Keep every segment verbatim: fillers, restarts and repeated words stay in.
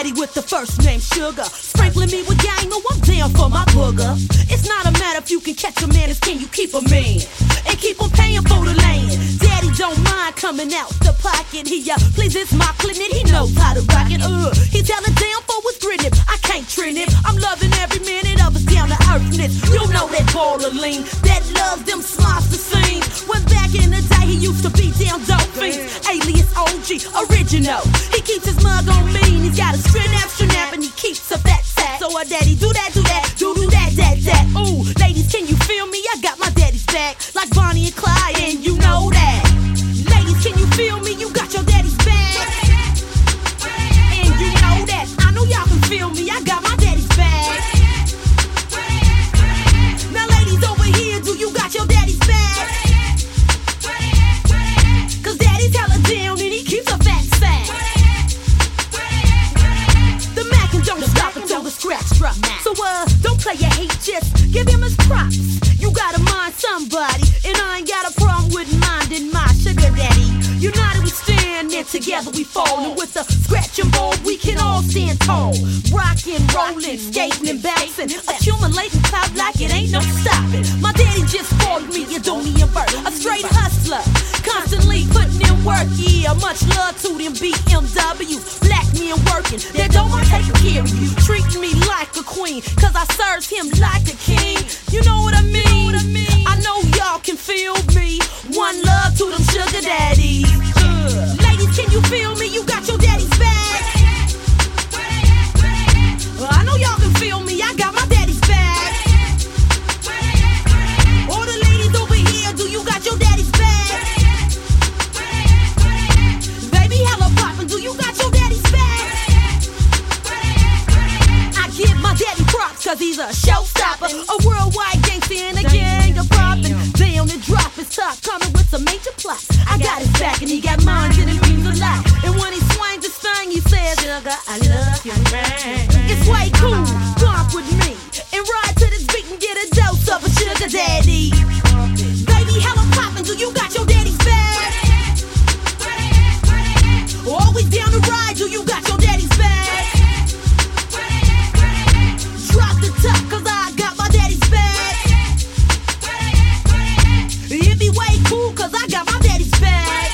daddy with the first name Sugar. Sprinkling me with gang, oh, I'm down for my booger. It's not a matter if you can catch a man, it's can you keep a man and keep on paying for the land. Daddy don't mind coming out the pocket. He uh, please, it's my clinic, he knows how to rock it. Uh, he tell it down for what's gritting. I can't trend him. I'm loving every minute of his down to earthness. You know that baller lean, that loves them smiles to sing. When back in the day he used to be down dope fiends. Alias O G, original. He keeps his mug on me and he's got a straight extra nap and he keeps a fat sack. So uh, daddy do that, do that, do do that, that, that. Ooh, ladies, can you feel me? I got my daddy's back, like Bonnie and Clyde, and you know that. Ladies, can you feel me? You got your daddy's back, and you know that. I know y'all can feel me. I got my daddy's back. Now, ladies over here, do you got your daddy's back? Cause daddy's hella down and he keeps a fat sack. The Mac and don't stop until the scratch drop. So uh, don't play your hate, just give him his props. You gotta mind somebody, and I ain't got a problem with minding my sugar daddy. United we stand, and together we fall. And with the scratch and ball, we can all stand tall. Rockin', rollin', skating and bouncing, accumulating clout like it ain't no stopping. My daddy just called me a Donnie and Bert, a straight hustler, constantly putting in work. Yeah, much love to them B M Ws, black men working, they don't mind taking care of you, treating me like a queen, cause I serves him like a king. You know what I mean? I know y'all can feel me. One love to them sugar daddies. Uh, ladies, can you feel me? You got your daddy's back. Uh, I know y'all can feel me. I got my daddy's back. All the ladies over here, do you got your daddy's back? Baby, hella poppin', do you got your daddy's back? I give my daddy props, cause he's a showstopper, a worldwide gangster and a gang of poppin'. Down and drop his top, coming with some major plots. I got his back and he got mine, and it means a lot. And when he swings his thing, he says, Sugar, I love you, man. It's way cool, bump with me and ride to this beat and get a dose of a sugar daddy. Baby, hella poppin', do you got your daddy's back? Always down to ride, do you got your daddy's back? Drop the top, cause I got my daddy's back. It be way cool, cause I got my daddy's back.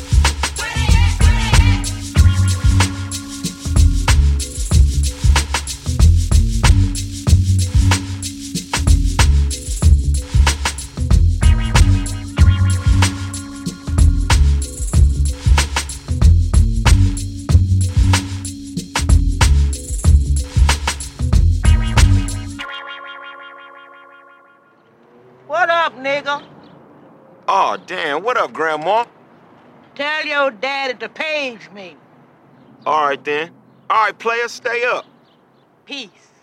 What up, nigga? Aw, damn. What up, Grandma? Tell your daddy to page me. All right, then. All right, player, stay up. Peace.